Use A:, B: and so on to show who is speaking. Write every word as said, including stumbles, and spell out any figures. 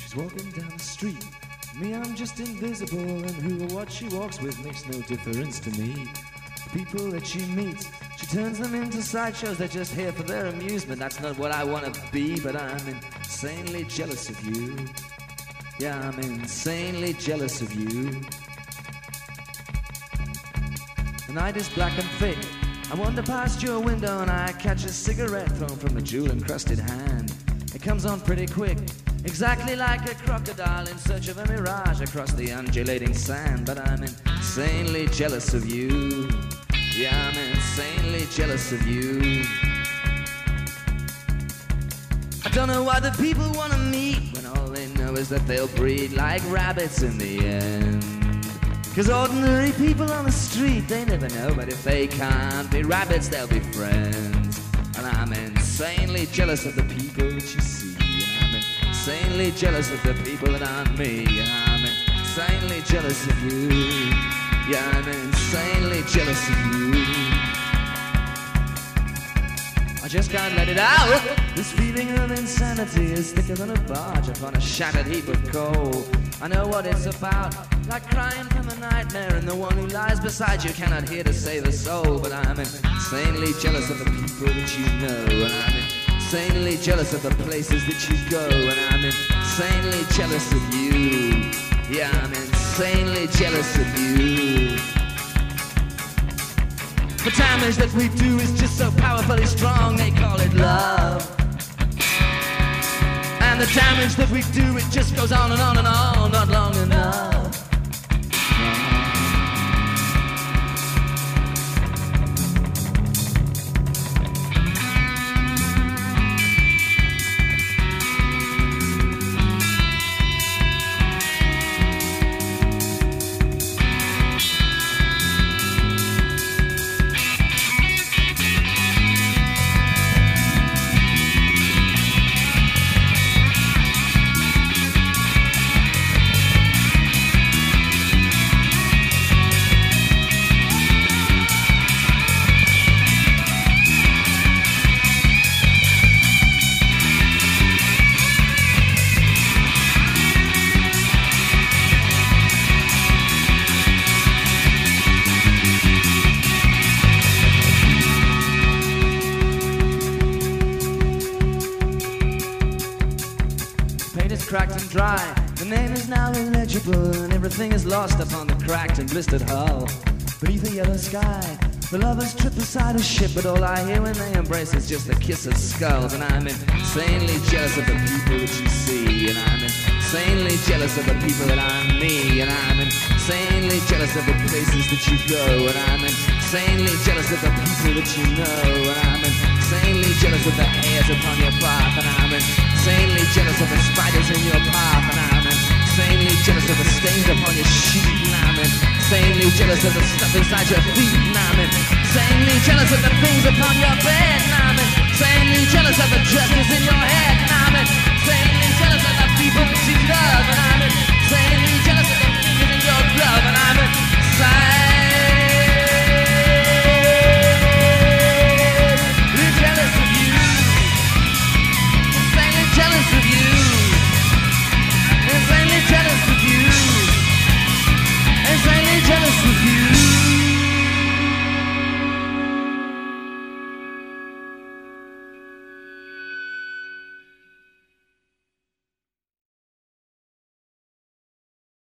A: She's walking down the street. Me, I'm just invisible, and who or what she walks with makes no difference to me. People that she meets, she turns them into sideshows. They're just here for their amusement. That's not what I want to be, but I'm insanely jealous of you. Yeah, I'm insanely jealous of you. The night is black and thick. I wander past your window and I catch a cigarette thrown from a jewel-encrusted hand. It comes on pretty quick, exactly like a crocodile in search of a mirage across the undulating sand. But I'm insanely jealous of you. Yeah, I'm insanely jealous of you. I don't know why the people want to meet when all they know is that they'll breed like rabbits in the end. Cause ordinary people on the street, they never know, but if they can't be rabbits, they'll be friends. And I'm insanely jealous of the people that you see. And I'm insanely jealous of the people that aren't me. And I'm insanely jealous of you. Yeah, I'm insanely jealous of you. I just can't let it out. This feeling of insanity is thicker than a barge upon a shattered heap of coal. I know what it's about, like crying from a nightmare, and the one who lies beside you cannot hear to save a soul. But I'm insanely jealous of the people that you know, and I'm insanely jealous of the places that you go, and I'm insanely jealous of you. Yeah, I'm insanely jealous of you. The damage that we do is just so powerfully strong, they call it love. And the damage that we do, it just goes on and on and on, not long enough. Cracked and dry, the name is now illegible, and everything is lost upon the cracked and blistered hull. Beneath a yellow sky, the lovers trip beside a ship, but all I hear when they embrace is just the kiss of skulls. And I'm insanely jealous of the people that you see, and I'm insanely jealous of the people that I'm me, and I'm insanely jealous of the places that you go, and I'm insanely jealous of the people that you know, and I'm insanely jealous of the hairs upon your back, and I'm insanely jealous of the spiders in your path, and I'm insanely jealous of the stains upon your sheet, and I'm insanely jealous of the stuff inside your feet, and I'm insanely jealous of the things upon your bed, and I'm insanely jealous of the dresses in your head, and I'm insanely jealous of the people that you love, and I'm